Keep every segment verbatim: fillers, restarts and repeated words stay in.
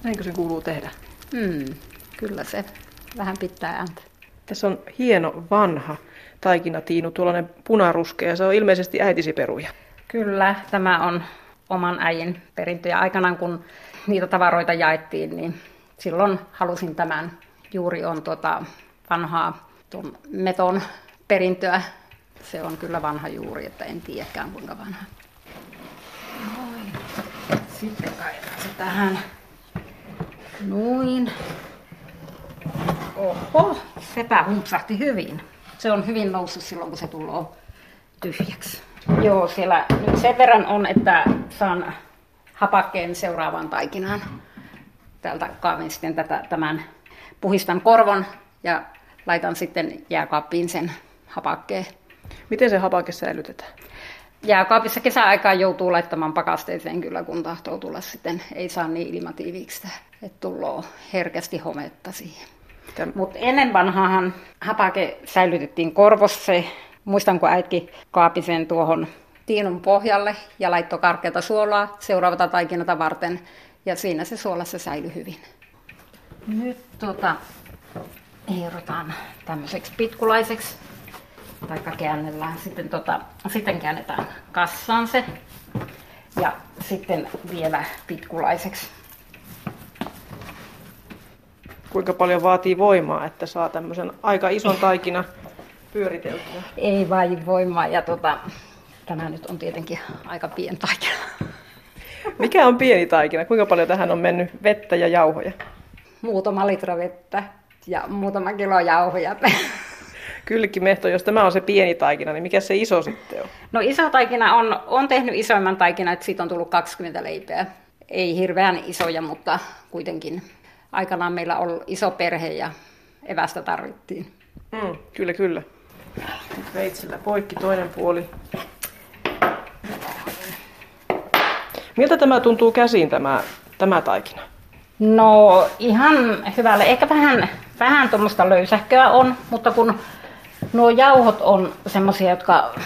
Näinkö se kuuluu tehdä? Hmm, kyllä se vähän pitää ääntä. Tässä on hieno vanha taikinatiinu, tuollainen punaruskea. Se on ilmeisesti äitisi peruja. Kyllä, tämä on oman äijin perintö. Ja aikanaan kun niitä tavaroita jaettiin, niin silloin halusin tämän. Juuri on tuota vanhaa tuon meton perintöä. Se on kyllä vanha juuri, että en tiedäkään kuinka vanha. Noin. Sitten kaivetaan se tähän. Noin. Oho, sepä humpsahti hyvin. Se on hyvin noussut silloin, kun se tulee tyhjäksi. Joo, siellä nyt sen verran on, että saan hapakkeen seuraavaan taikinaan. Täältä kaavin sitten tätä, tämän puhistan korvon ja laitan sitten jääkaappiin sen hapakkeen. Miten se hapake säilytetään? Jääkaapissa kesäaikaan joutuu laittamaan pakasteeseen kyllä, kun tahtoo tulla sitten. Ei saa niin ilmatiiviksi, että tulee herkästi hometta siihen. Mutta ennen vanhaahan hapake säilytettiin korvossa. Muistan, kun äitki kaapi sen tuohon tiinun pohjalle ja laittoi karkeata suolaa seuraavata taikinata varten. Ja siinä se suolassa säilyi hyvin. Nyt tuota, hierotaan tämmöiseksi pitkulaiseksi. Taikka käännellään. Sitten, tota, sitten käännetään kassaan se. Ja sitten vielä pitkulaiseksi. Kuinka paljon vaatii voimaa, että saa tämmöisen aika ison taikina pyöriteltyä? Ei vain voimaa. Ja tota, tämä nyt on tietenkin aika pieni taikina. Mikä on pieni taikina? Kuinka paljon tähän on mennyt vettä ja jauhoja? Muutama litra vettä ja muutama kilo jauhoja. Kyllikimehto, jos tämä on se pieni taikina, niin mikä se iso sitten on? No iso taikina on, on tehnyt isoimman taikina, että siitä on tullut kaksikymmentä leipää. Ei hirveän isoja, mutta kuitenkin aikanaan meillä on iso perhe ja evästä tarvittiin. Mm, kyllä, kyllä. Nyt veitsellä poikki toinen puoli. Miltä tämä tuntuu käsiin, tämä, tämä taikina? No ihan hyvälle. Ehkä vähän, vähän tuommoista löysähköä on, mutta kun nuo jauhot on semmoisia, jotka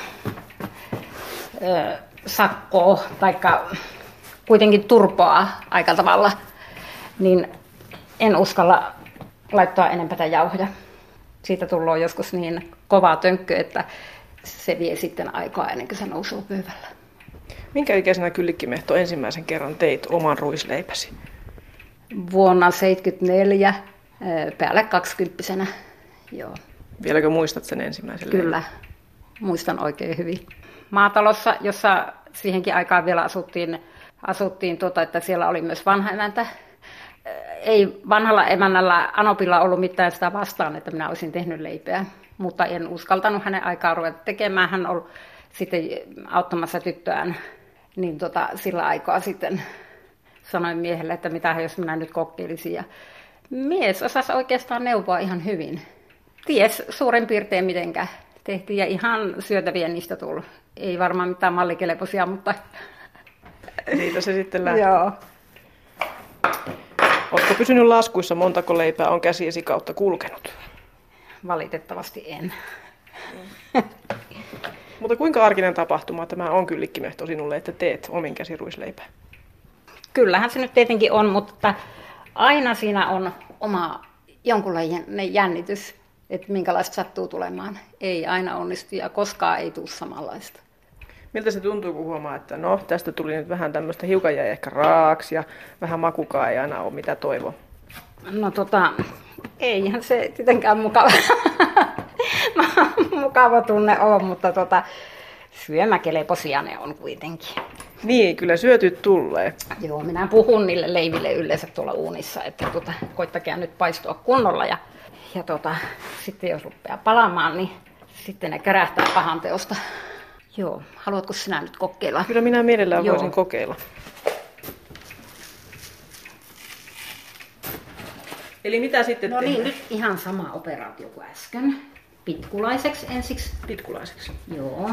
ö, sakkoo tai kuitenkin turpoaa aika tavalla, niin en uskalla laittaa enempää jauhoja. Siitä tulee joskus niin kovaa tönkkö, että se vie sitten aikaa ennen kuin se nousee pöydällä. Minkä ikäisenä Kyllikkimehto ensimmäisen kerran teit oman ruisleipäsi? Vuonna seitsemänkymmentäneljä, päälle kaksikymppisenä, joo. Vieläkö muistat sen ensimmäisen Kyllä, leivän? muistan oikein hyvin. Maatalossa, jossa siihenkin aikaan vielä asuttiin, asuttiin tuota, että siellä oli myös vanha emäntä. Ei vanhalla emännällä Anopilla ollut mitään sitä vastaan, että minä olisin tehnyt leipää, mutta en uskaltanut hänen aikaa ruveta tekemään. Hän oli sitten auttamassa tyttöään, niin tota, sillä aikaa sitten sanoin miehelle, että mitä jos minä nyt kokeilisin. Ja mies osasi oikeastaan neuvoa ihan hyvin. Ties suurin piirtein mitenkä tehtiin ja ihan syötäviä niistä tuli. Ei varmaan mitään mallikelpoisia, mutta Siitä se sitten lähti. joo. Oletko pysynyt laskuissa, montako leipää on käsiesi kautta kulkenut? Valitettavasti en. Mutta kuinka arkinen tapahtuma tämä on Kyllikkimehto sinulle, että teet omin käsin ruisleipää? Kyllähän se nyt tietenkin on, mutta aina siinä on oma jonkunlainen jännitys, että minkälaista sattuu tulemaan. Ei aina onnistu ja koskaan ei tule samanlaista. Miltä se tuntuu, kun huomaa, että no, tästä tuli nyt vähän tämmöistä, hiukan jäi ehkä raaksi ja vähän makukaan ei aina ole mitä toivoa? No tota, eihän se tietenkään mukava, mukava tunne ole, mutta tota, syömäkelpoisia ne on kuitenkin. Niin, kyllä syötyt tulee. Joo, minä puhun niille leiville yleensä tuolla uunissa, että tota, koittakaa nyt paistua kunnolla ja, ja tota, sitten jos rupeaa palamaan, niin sitten ne kärähtää pahan teosta. Joo, haluatko sinä nyt kokeilla? Kyllä minä mielellään Joo. voisin kokeilla. Eli mitä sitten No tehdään? niin, nyt ihan sama operaatio kuin äsken. Pitkulaiseksi ensiksi. Pitkulaiseksi. Joo.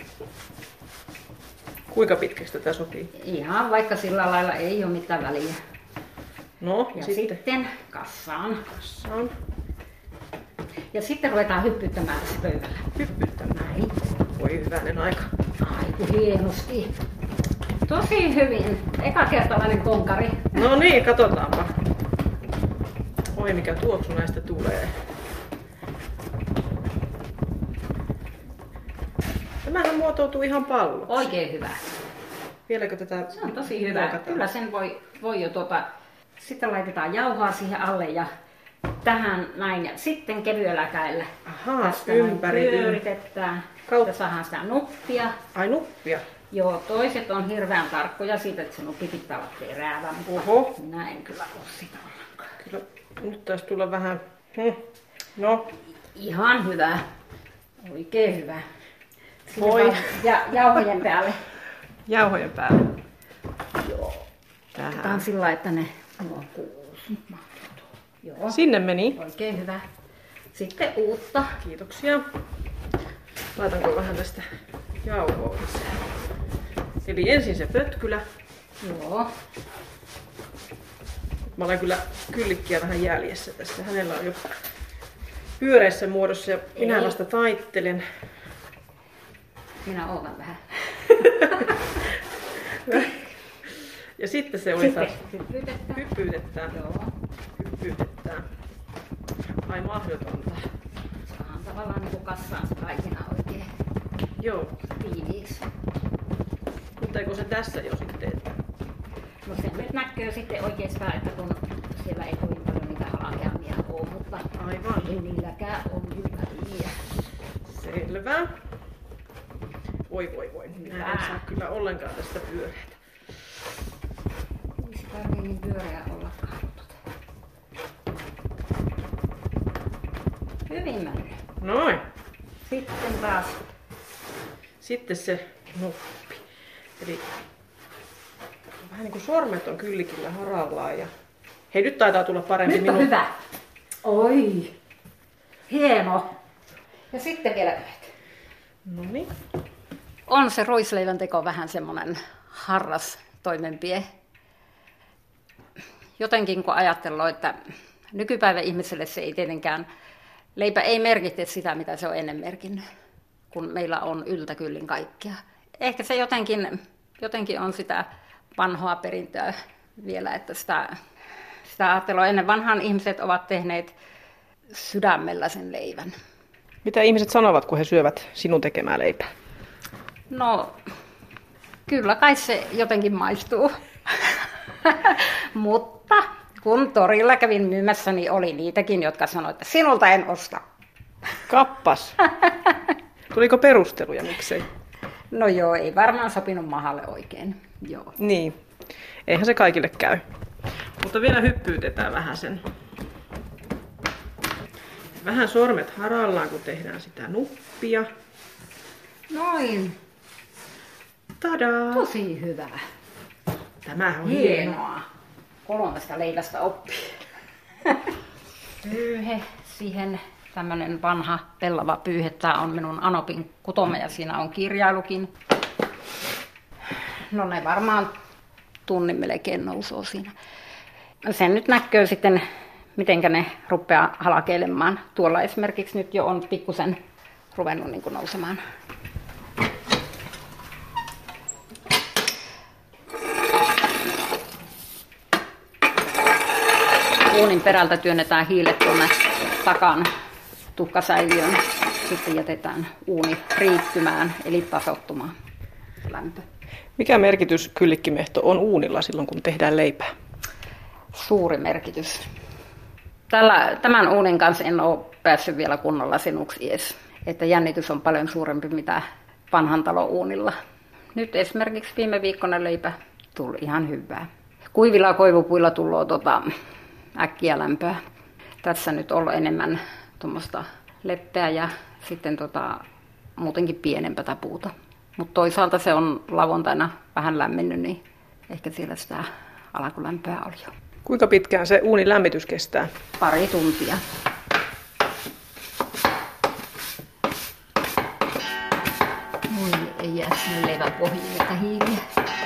Kuinka pitkäksi tätä sopii? Ihan vaikka sillä lailla ei ole mitään väliä. No, Ja sitten. sitten kassaan. Kassaan. Ja sitten ruvetaan hyppyttämään tässä pöydällä. Hyppyttämään. Näin. Voi hyvänen aika. Aiku hienosti. Tosi hyvin. Ekakertalainen konkari. No niin, katsotaanpa. Oi, mikä tuoksu näistä tulee. Tämähän muotoutuu ihan palloksi. Oikein hyvä. Vieläkö tätä Se on tosi hyvä. muokataan? Kyllä sen voi, voi jo tuota... Sitten laitetaan jauhaa siihen alle ja tähän näin. Ja sitten kevyellä kädellä. Ahaa, tästä ympäri. pyöritetään. Kautta. Ja saadaan sitä nuppia. Ai nuppia. Joo, toiset on hirveän tarkkoja siitä, että se nuppi pitää olla terävä. Oho. Minä en kyllä ole sitä ollenkaan. Kyllä nyt taisi tulla vähän... Hm. No, Ihan hyvä. Oikein hyvä. Sinne Voi. vaan Ja jauhojen päälle. jauhojen päälle. Joo. Tähän. Otetaan sillä lailla, että ne nuo kuusi. Joo. Sinne meni. Oikein hyvä. Sitten uutta. Kiitoksia. Laitanko vähän tästä jauhoa lisää. Eli ensin se pötkylä. Joo. Mä olen kyllä kyllikkiä vähän jäljessä tässä. Hänellä on jo pyöreässä muodossa ja minä Ei. vasta taittelen. Minä ootan vähän. Ja sitten se oli Sitten taas hyppyytetään. hyppyytetään. Joo. Hyppyytetään. Ai mahdotonta. Saan tavallaan niin kuin kassaan se kaikina oikein Joo. tiiviiksi. Mutta eikö se tässä jo sitten? Että... No se nyt näkyy sitten oikeastaan, että kun siellä ei kovin paljon niitä halakeamia ole, mutta Aivan. ei niilläkään on hyvä liian. Selvä. Voi voi voi. Minä en Hyvä. saa kyllä ollenkaan tästä pyöreätä. Ei se tarvii niin pyöreä ollakaan. Hyvin mennyt. Noin. Sitten taas Sitten se nuppi. Eli vähän niin kuin sormet on kyllikillä harallaan. Ja... Hei, nyt taitaa tulla parempi nyt on minun. hyvä. Oi. Hieno. Ja sitten vielä yhdet. No niin. On se ruisleivän teko vähän semmoinen harras toimenpie. Jotenkin kun ajatellaan, että nykypäivän ihmiselle se ei tietenkään, leipä ei merkitse sitä, mitä se on ennen merkinnyt, kun meillä on yltäkyllin kaikkea. Ehkä se jotenkin, jotenkin on sitä vanhaa perintöä vielä, että sitä, sitä ajattelua ennen vanhaan ihmiset ovat tehneet sydämellä sen leivän. Mitä ihmiset sanovat, kun he syövät sinun tekemää leipää? No, kyllä kai se jotenkin maistuu. Mutta kun torilla kävin myymässä, niin oli niitäkin, jotka sanoivat, että sinulta en osta. Kappas. Tuliko perusteluja, miksei? No joo, ei varmaan sopinut mahalle oikein. Joo. Niin. Eihän se kaikille käy. Mutta vielä hyppyytetään vähän sen. Vähän sormet harallaan, kun tehdään sitä nuppia. Noin. Tadaa! Tosi hyvä. Tämä on hieno. Hienoa. Kolmesta leivästä oppii. Pyyhe siihen. Tämmönen vanha pellava pyyhe. Tää on minun Anopin kutoma ja siinä on kirjailukin. No ne varmaan tunnin melkein nousee siinä. Sen nyt näkyy sitten, mitenkä ne rupeaa halakeilemaan. Tuolla esimerkiksi nyt jo on pikkusen ruvennut niin kuin nousemaan. Uunin perältä työnnetään hiilet tuonne takan tuhkasäiliön. Sitten jätetään uuni riittymään, eli tasoittumaan lämpö. Mikä merkitys kyllikkimehto on uunilla silloin, kun tehdään leipää? Suuri merkitys. Tällä, tämän uunin kanssa en ole päässyt vielä kunnolla sinuksi edes. Että jännitys on paljon suurempi mitä vanhan talon uunilla. Nyt esimerkiksi viime viikkona leipä tuli ihan hyvää. Kuivilla koivupuilla tulee tota, äkkiä lämpöä. Tässä nyt on enemmän tuommoista leppeä ja sitten tota, muutenkin pienempää puuta. Mutta toisaalta se on lauantaina vähän lämmennyt, niin ehkä siellä sitä alkulämpöä oli jo. Kuinka pitkään se uunin lämmitys kestää? Pari tuntia. Voi ei jää sinne leivän pohjiin että hiiliä.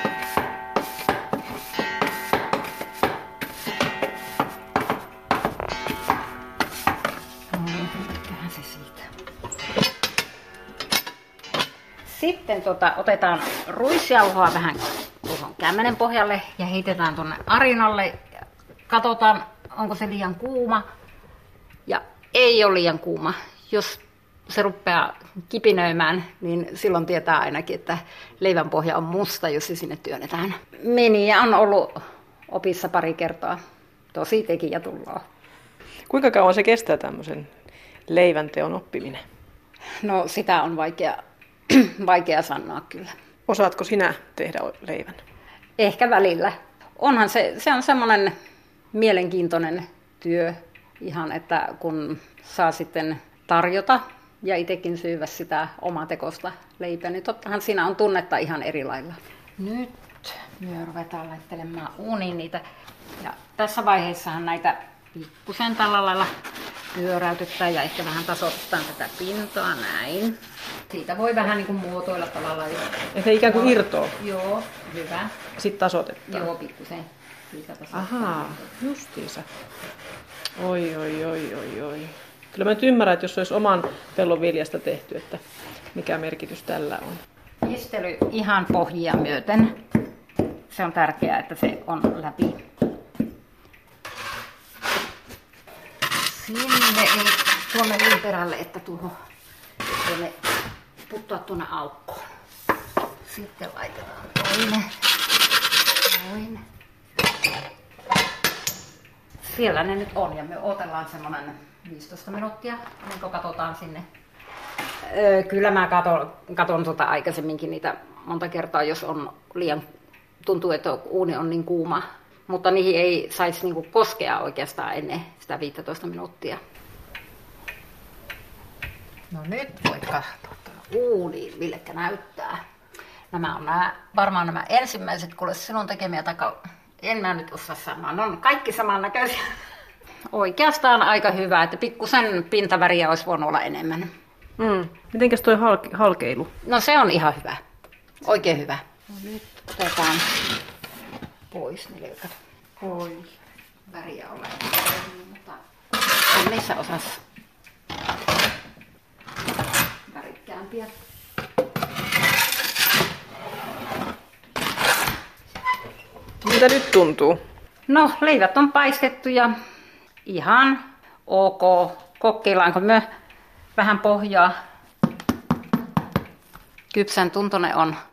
No, se siitä. Sitten tota, otetaan ruisjauhoa vähän kämmenen pohjalle ja heitetään tuonne arinalle. Katsotaan, onko se liian kuuma. Ja ei ole liian kuuma. Jos se rupeaa kipinöimään, niin silloin tietää ainakin, että leivän pohja on musta, jos se sinne työnnetään. Miniä on ollut opissa pari kertaa. Tosi tekijä tullaan. Kuinka kauan se kestää tämmöisen leivän teon oppiminen? No sitä on vaikea, vaikea sanoa kyllä. Osaatko sinä tehdä leivän? Ehkä välillä. Onhan se, se on semmoinen mielenkiintoinen työ ihan, että kun saa sitten tarjota ja itsekin syödä sitä omatekosta leipää, niin tottahan siinä on tunnetta ihan eri lailla. Nyt me ruvetaan laittelemaan uuniin niitä. Ja tässä vaiheessahan näitä pikkusen tällä lailla pyöräytyttää ja ehkä vähän tasoittaa tätä pintaa näin. Siitä voi vähän niin kuin muotoilla tällä lailla. Ja se ikään kuin irtoo. Joo, hyvä. Sitten tasoitetaan. Joo, pikkusen. Siitä tasoittaa. Ahaa, justiinsa. Oi, oi, oi, oi, oi. Kyllä mä nyt ymmärrän, että jos olisi oman pellon viljasta tehty, että mikä merkitys tällä on. Pistely ihan pohjia myöten. Se on tärkeää, että se on läpi. Sinne ei tuonne niin perälle, että tuohon tuonne puttaa tuonne aukkoon. Sitten laitetaan toinen. Toinen. Siellä ne nyt on ja me odotellaan semmoinen viisitoista minuuttia, niin kun katsotaan sinne. Öö, kyllä mä katon, katon tota aikaisemminkin niitä monta kertaa, jos on liian, tuntuu, että uuni on niin kuuma. Mutta niihin ei saisi niinku koskea oikeastaan ennen sitä viisitoista minuuttia. No nyt voit katsoa uuniin, millekä näyttää. Nämä on nämä, varmaan nämä ensimmäiset, kuule sinun tekemiä taka... En mä nyt osaa sanoa, ne on kaikki samannäköisiä. Oikeastaan aika hyvä, että pikkusen pintaväriä olisi voinut olla enemmän. Mm. Mitenkäs toi halke- halkeilu? No se on ihan hyvä, oikein hyvä. No nyt otetaan pois nilkat. Oi. Väriä olla, mutta on missä osassa värikkäämpiä. Mitä nyt tuntuu? No, leivät on paistettu ja ihan ok. Kokeillaanko me vähän pohjaa? Kypsän tuntonen on.